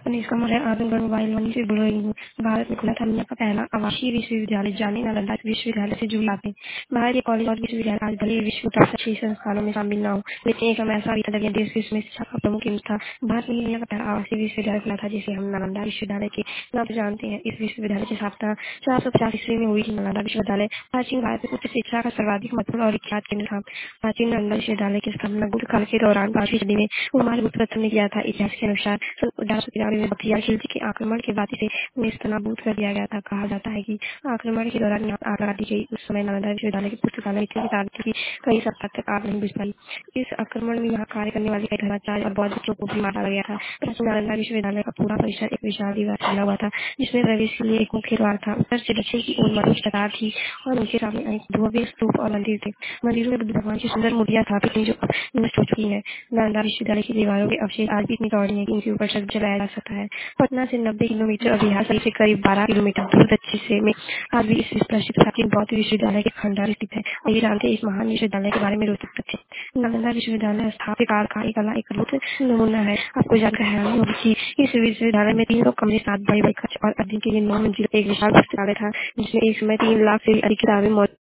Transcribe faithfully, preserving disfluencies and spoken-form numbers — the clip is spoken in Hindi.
उन्नीस का मौर्य आजमगढ़ मोबाइल वनी से बोल रही हूँ। भारत में खुला था दुनिया का पहला आवासीय विश्वविद्यालय जाने नालंदा विश्वविद्यालय से जुड़ी बातें। भारत के कॉलेज और विश्वविद्यालय आज भले ही विश्व के टॉप छह संस्थानों में शामिल न हो, लेकिन एक समय ऐसा भी था जब यह देश विश्व में शिक्षा का प्रमुख केंद्र था। भारत में दुनिया का पहला आवासीय विश्वविद्यालय खुला था जिसे हम नालंदा विश्वविद्यालय के नाम से जानते हैं। इस विश्वविद्यालय की स्थापना चार सौ पचास ईस्वी में हुई थी। नालंदा विश्वविद्यालय प्राचीन भारत में उच्च शिक्षा का सर्वाधिक महत्वपूर्ण और विख्यात केंद्र था। प्राचीन नालंदा विश्वविद्यालय की स्थापना गुप्त काल के दौरान पांचवीं सदी में कुमार गुप्त ने किया था। इतिहास के अनुसार सन अठारह सौ तिरानवे में बख्तियार खिलजी के आक्रमण के बाद इसे नेस्तनाबूद कर दिया गया था। कहा जाता है कि आक्रमण के दौरान यहाँ आग लगा दी गई। उस समय नालंदा विश्वविद्यालय की पुस्तकालय इतनी विशाल थी कि कई सप्ताह तक आग नहीं बुझ पाई। इस आक्रमण में यहाँ कार्य करने वाले कई धर्माचार्य और बौद्ध भिक्षुओं को भी मार डाला गया था। प्राचीन नालंदा विश्वविद्यालय का पूरा परिसर एक विशाल दीवार से बना हुआ था जिसमें प्रवेश के लिए एक मुख्य द्वार था। उत्तर से दक्षिण की ओर मरुस्थल कतार थी और उनके सामने अनेक भव्य स्तूप और मंदिर थे। मंदिरों में बुद्ध भगवान की सुंदर मूर्तियां स्थापित थी जो अब नष्ट हो चुकी हैं। नालंदा विश्वविद्यालय की दीवारों के अवशेष आज भी इतनी चौड़ी हैं कि इनके ऊपर शक जलाया जा सकता है। पटना से नब्बे किलोमीटर और बिहार शरीफ से करीब बारह किलोमीटर दूर दक्षिण से में आज भी इस प्रसिद्ध प्राचीन बौद्ध विश्वविद्यालय के खंडहर स्थित है। और ये जानते हैं इस महान विश्वविद्यालय के बारे में रोचक तथ्य। नालंदा विश्वविद्यालय स्थापित कार कार्यकला एक अद्भुत नमूना है। आपको जानकर हैरानी होगी कि इस विश्वविद्यालय में तीन सौ कमरे, सात बड़े बड़े कक्ष और अध्ययन के लिए नौ मंजिला एक विशाल पुस्तकालय था जिसमें एक समय तीन लाख से भी अधिक किताबें मौजूद